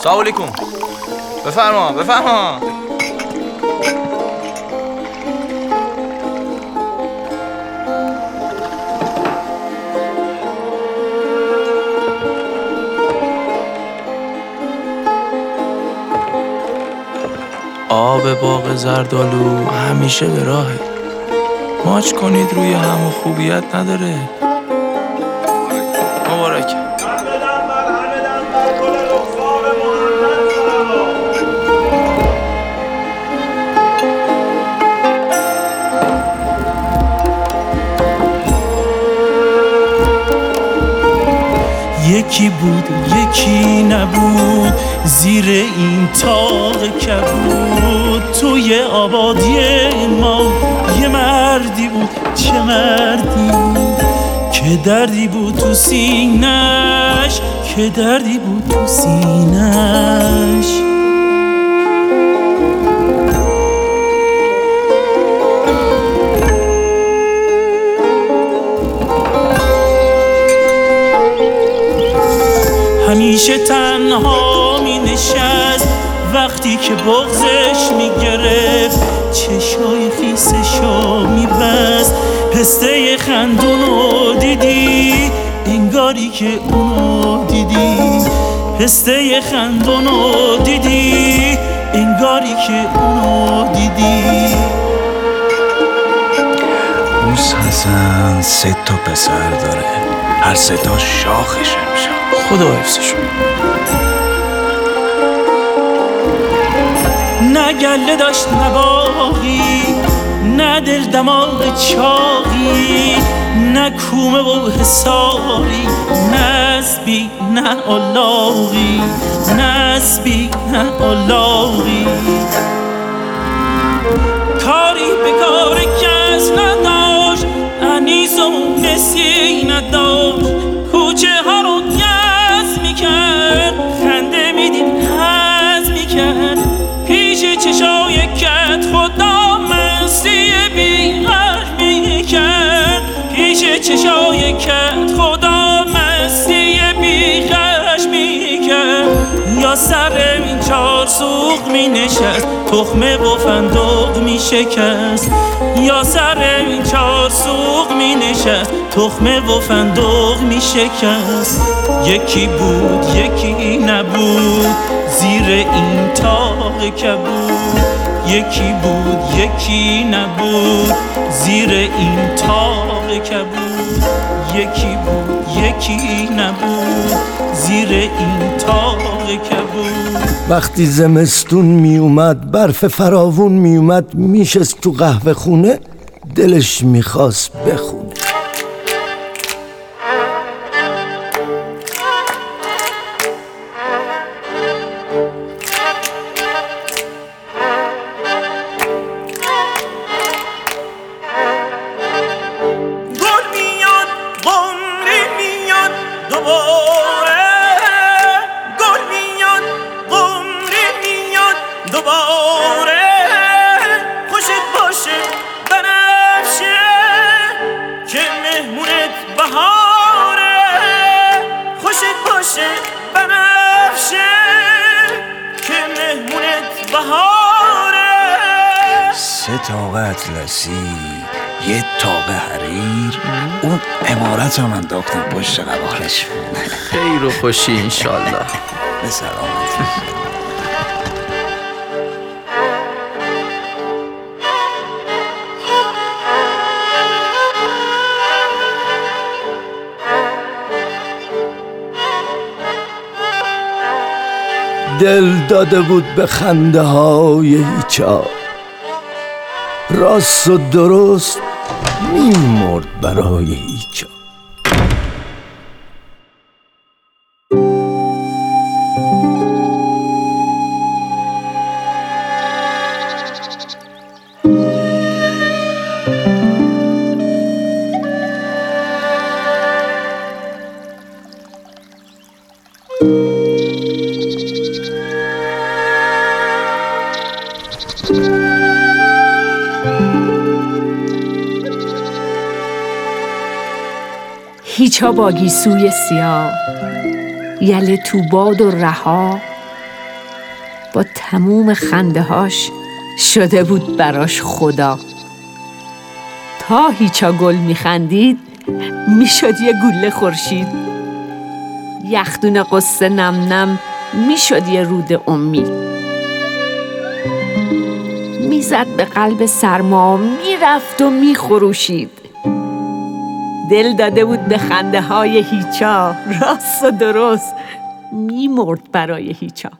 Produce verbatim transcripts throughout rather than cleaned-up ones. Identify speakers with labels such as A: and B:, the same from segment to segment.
A: سلام علیکم. بفرما بفرما.
B: آب باغ زردالو همیشه به راهه. ماچ کنید روی هم و خوبیت نداره. مبارک.
C: یکی بود یکی نبود، زیر این تاق کبود. توی آبادی ما یه مردی بود، چه مردی که دردی بود تو سینش، که دردی بود تو سینش. همیشه تنها می نشست وقتی که بغضش می گرفت، چشای خیسشو می بست. پسته خندونو دیدی انگاری که اونو دیدی، پسته خندونو دیدی انگاری که اونو دیدی.
D: موس حسن سه تا پسر داره، هر سه تا شاخش میشه.
B: خدا حفظشون.
C: نه گله داشت نه باقی، نه دل دماغ چاقی، نه کومه و حساری، نه اسبی نه الاغی، نه اسبی نه الاغی. کاری به کار کس نداشت، انیس و مونسی نداشت. کوچه ها رو گز میکرد، خنده میدید هز میکرد. پیش چشای کت خدا مستی بیغش میکرد، پیش چشای کت خدا مستی بیغش میکرد. یا سر این چار سوق می نشست، تخمه و فندق می شکست. یا سر این چار سوق می نشست، تخمه و فندق می شکست. یکی بود یکی نبود، زیر این تاق کبود. یکی بود یکی نبود، زیر این تاق کبود. یکی بود یکی نبود، زیر این تاق کبود.
E: وقتی زمستون می اومد، برف فراوون می اومد، میشست تو قهوه خونه، دلش میخواست بخونه.
D: سه تاق اطلسی، یه تاق حریر، اون امارت هم انداختم پشت قبالش.
A: خیر و خوشی انشالله.
D: به سلامت.
E: دل داده بود به خنده های هیچا، راست و درست میمرد برای هیچا.
F: هیچا با گیسوی سیاه، یله تو باد و رها، تموم خنده هاش شده بود براش خدا. تا هیچا گل میخندید میشد یه گوله خورشید. یخدون قصه نم نم میشد یه رود امید. میزد به قلب سرما میرفت و میخروشید. دل داده بود به خنده های هیچا، راست و درست میمرد برای هیچا.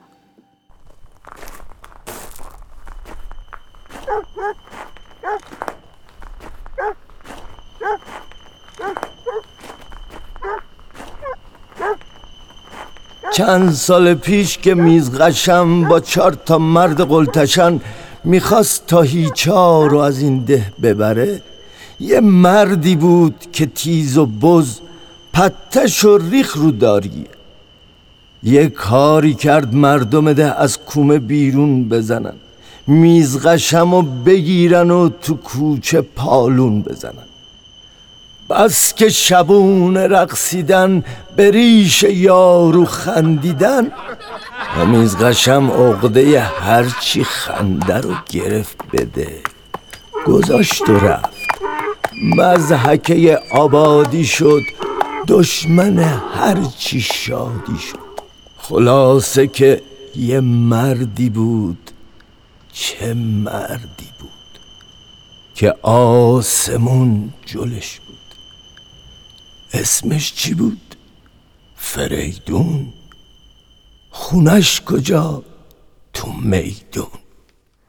E: چند سال پیش که میزغشم با چهار تا مرد قلتشن میخواست تا هیچا رو از این ده ببره، یه مردی بود که تیز و بز پتش و ریخ رو داریه. یه کاری کرد مردم ده از کومه بیرون بزنن، میزغشم و بگیرن و تو کوچه پالون بزنن. بس که شبونه رقصیدن به ریش یارو خندیدن، و میزغشم عقده هرچی خنده رو گرفت بده گذاشت و رفت. مضحکه آبادی شد، دشمن هرچی شادی شد. خلاصه که یه مردی بود، چه مردی بود که آسمون جلش بود. اسمش چی بود؟ فریدون. خونش کجا؟ تو میدون.